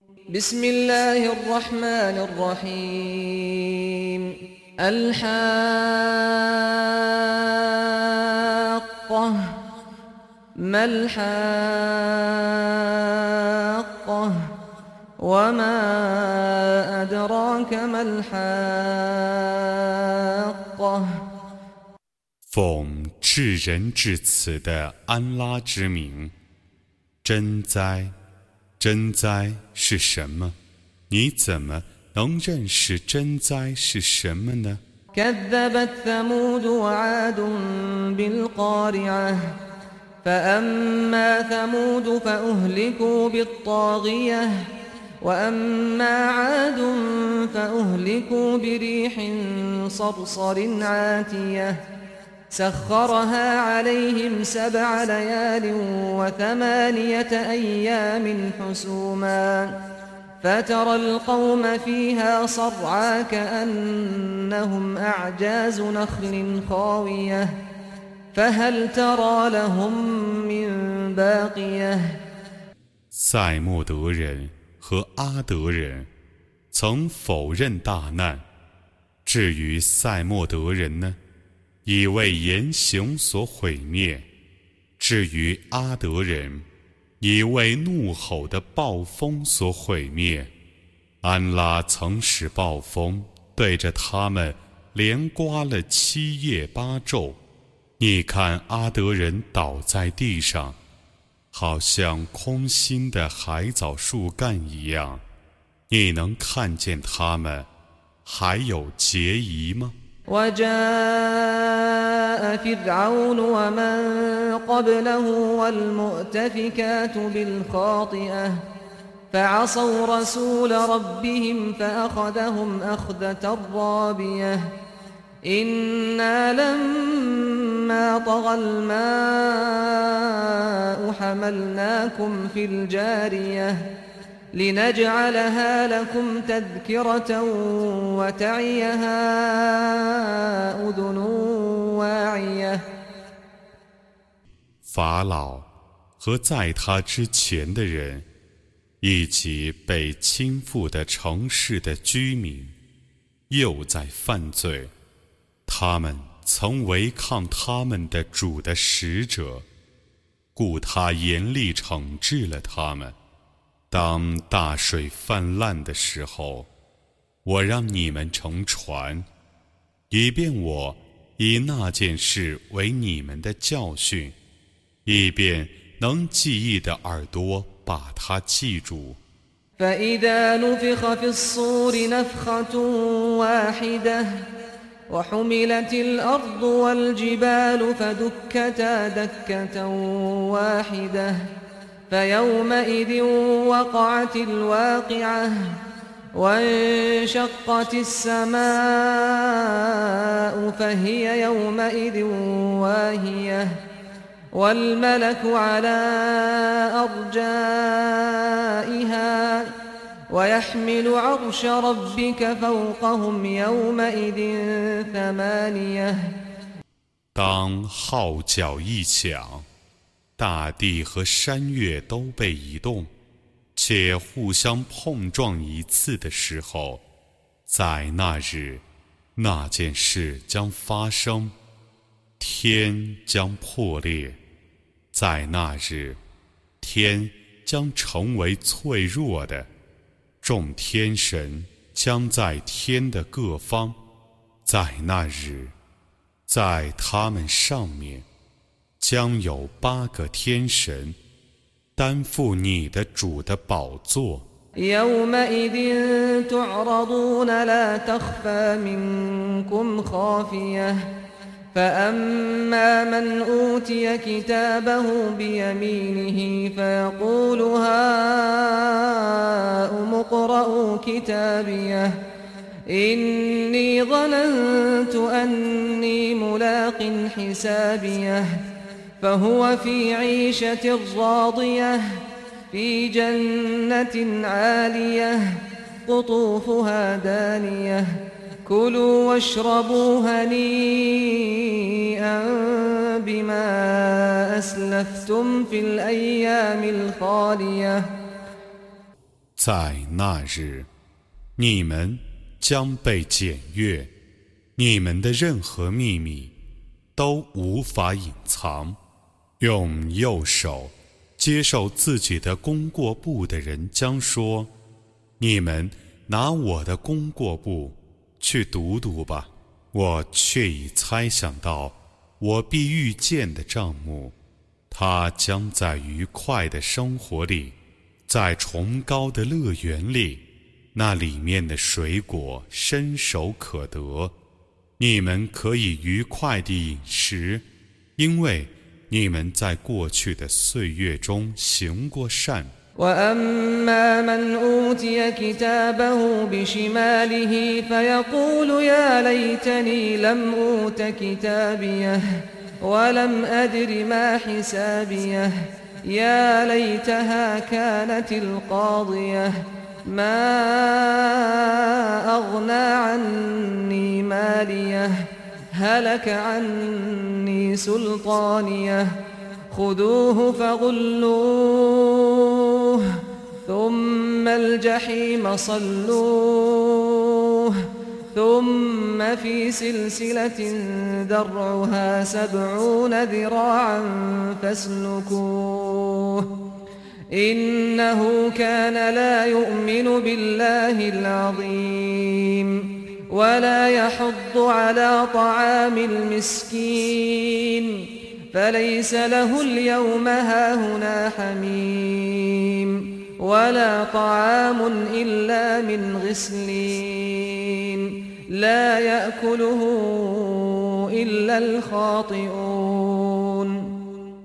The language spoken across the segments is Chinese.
بسم الله الرحمن الرحيم الحاقة ما الحاقة وما أدراك ما الحاقة 奉至仁至慈的安拉之名，真哉，真哉是什么？你怎么能认识真哉是什么呢？ كذبت ثمود وعاد بالقارعة فأما ثمود فأهلكوا بالطاغية وأما عاد فأهلكوا بريح صرصر عاتية سخرها عليهم 7 ليال و8 أيام حسوما فترى القوم فيها صرعى كأنهم أعجاز نخل خاوية فهل ترى لهم من باقية 塞莫德人和阿德人曾否认大难，至于塞莫德人呢，已为言行所毁灭；至于阿德人，已为怒吼的暴风所毁灭。安拉曾使暴风对着他们连刮了7夜8昼。你看阿德人倒在地上，好像空心的海藻树干一样。你能看见他们还有结疑吗？ وجاء فرعون ومن قبله والمؤتفكات بالخاطئة فعصوا رسول ربهم فأخذهم أخذة رابية إنا لما طغى الماء حملناكم في الجارية لنجعلها لكم تذكرة وتعيها أذن واعية 法老和在他之前的人，以及被倾覆的城市的居民，又在犯罪。他们曾违抗他们的主的使者，故他严厉惩治了他们。当大水泛滥的时候，我让你们乘船，以便我以那件事为你们的教训，以便能记忆的耳朵把它记住。 فإذا نفخ في الصور نفخة واحدة وحملت الأرض والجبال فدكتا دكة واحدة فيومئذ وقعت الواقعة وانشقت السماء فهي يومئذ واهية والملك على أرجائها ويحمل عرش ربك فوقهم يومئذ 8 当号角一响，大地和山岳都被移动，且互相碰撞一次的时候，在那日，那件事将发生，天将破裂。在那日，天将成为脆弱的，众天神将在天的各方。在那日，在他们上面将有8个天神担负你的主的宝座。 يومئذ تعرضون لا تخفى منكم خافية فأما من أوتي كتابه بيمينه فيقول هاؤم اقرءوا كتابيه إني ظننت أني ملاق حسابيه فهو في عيشة راضية في جنة عالية قطوفها دانية كلوا واشربوا هنيئا بما أسلفتم في الأيام الخالية 在那日，你们将被检阅，你们的任何秘密都无法隐藏。用右手接受自己的功过簿的人将说：你们拿我的功过簿去读读吧，我却已猜想到我必遇见的账目，他将在愉快的生活里，在崇高的乐园里，那里面的水果伸手可得，你们可以愉快地饮食，因为你们在过去的岁月中行过善。 وأما من أوتي كتابه بشماله فيقول يا ليتني لم أوت كتابيه ولم أدر ما حسابيه يا ليتها كانت القاضية ما أغنى عني ماليه هلك عني سلطانيه خذوه فغلوه ثم الجحيم صلوه ثم في سلسلة ذرعها 70 ذراعا فاسلكوه إنه كان لا يؤمن بالله العظيم ولا يحض على طعام المسكين فليس له اليوم هاهنا حميم ولا طعام إلا من غسلين لا يأكله إلا الخاطئون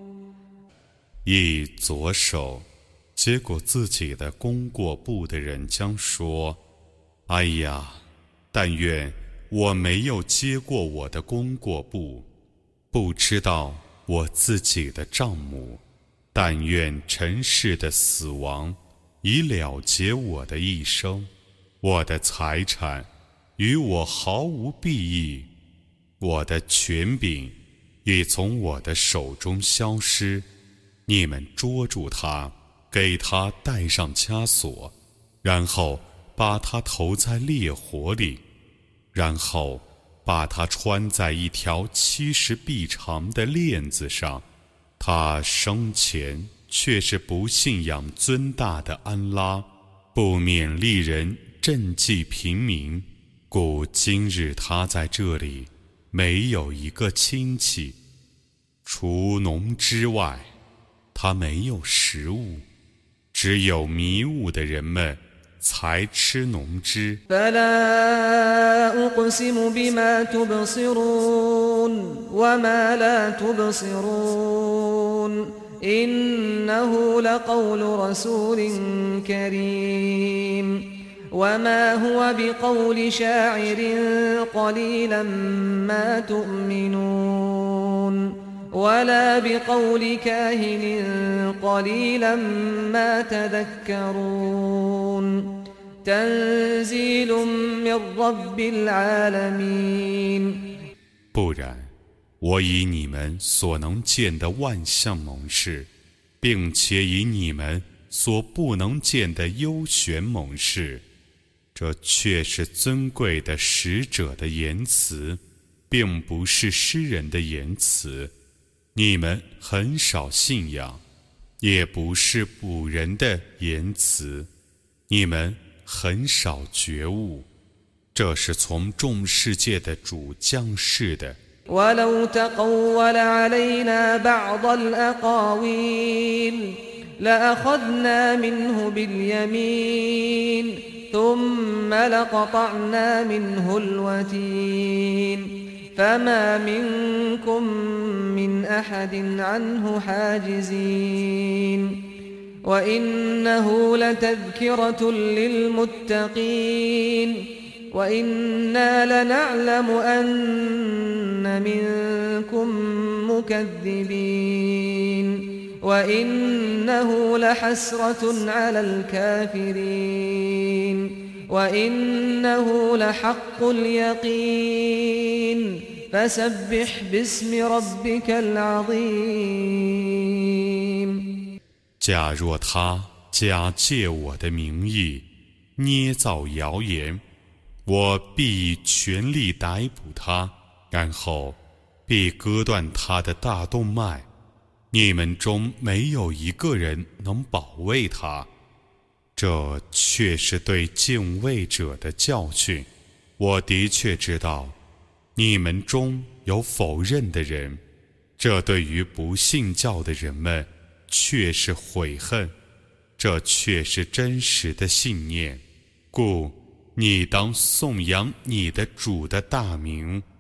以左手接过自己的功过簿的人将说：哎呀，但愿我没有接过我的功过簿，不知道我自己的账目，但愿尘世的死亡已了结我的一生，我的财产与我毫无裨益，我的权柄已从我的手中消失。你们捉住他，给他戴上枷锁，然后把他投在烈火里，然后把他穿在一条70臂长的链子上。他生前却是不信仰尊大的安拉，不勉励人赈济平民，故今日他在这里没有一个亲戚，除农之外，他没有食物，只有迷雾的人们才吃农枝。 فلا أقسم بما تبصرون وما لا تبصرون إنه لقول رسول كريم وما هو بقول شاعر قليلا ما تؤمنون ولا بقول كاهن قليلا ما تذكرون تنزيل من رب العالمين 不然，我以你们所能见的万象蒙示，并且以你们所不能见的幽玄蒙示，这却是尊贵的使者的言辞，并不是诗人的言辞。你们很少信仰，也不是古人的言辞，你们很少觉悟，这是从众世界的主降世的。 ولو تقول علينا بعض الأقاويل لأخذنا منه باليمين ثم لقطعنا منه الوتين فما منكم من أحد عنه حاجزين وإنه لتذكرة للمتقين وإنا لنعلم أن منكم مكذبين وإنه لحسرة على الكافرين وإنه لحق اليقين فسبح باسم ربك العظيم 假若他假借我的名义捏造谣言，我必以全力逮捕他，然后必割断他的大动脉。你们中没有一个人能保卫他，这却是对敬畏者的教训。我的确知道你们中有否认的人，这对于不信教的人们却是悔恨，这却是真实的信念。故你当颂扬你的主的大名，